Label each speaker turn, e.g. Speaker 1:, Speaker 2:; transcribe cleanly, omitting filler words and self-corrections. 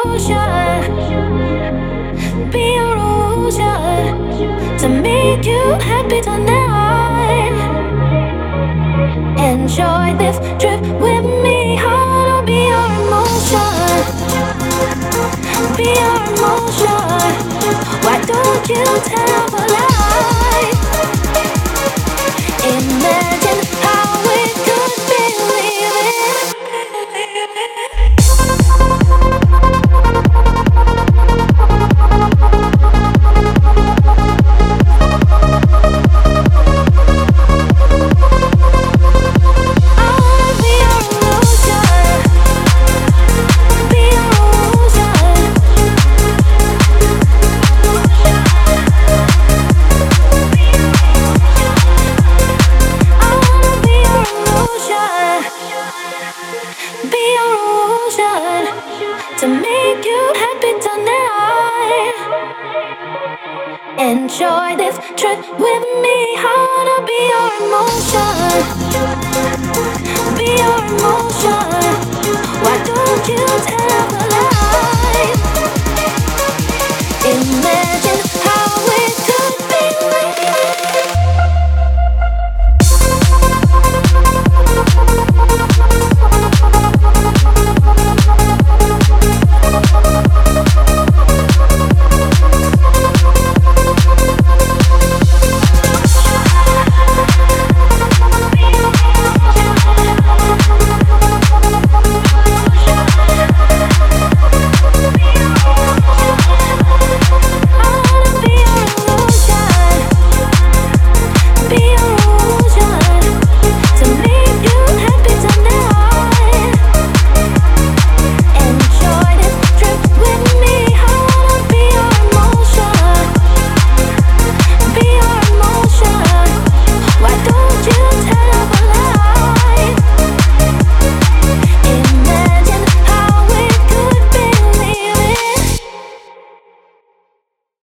Speaker 1: to make you happy tonight. Enjoy this trip with me. I'll be your emotion. Be your emotion. Why don't you tell a lie? Imagine how we could be living. To make you happy tonight. Enjoy this trip with me. I'll be your emotion. Be your emotion. Why don't you tell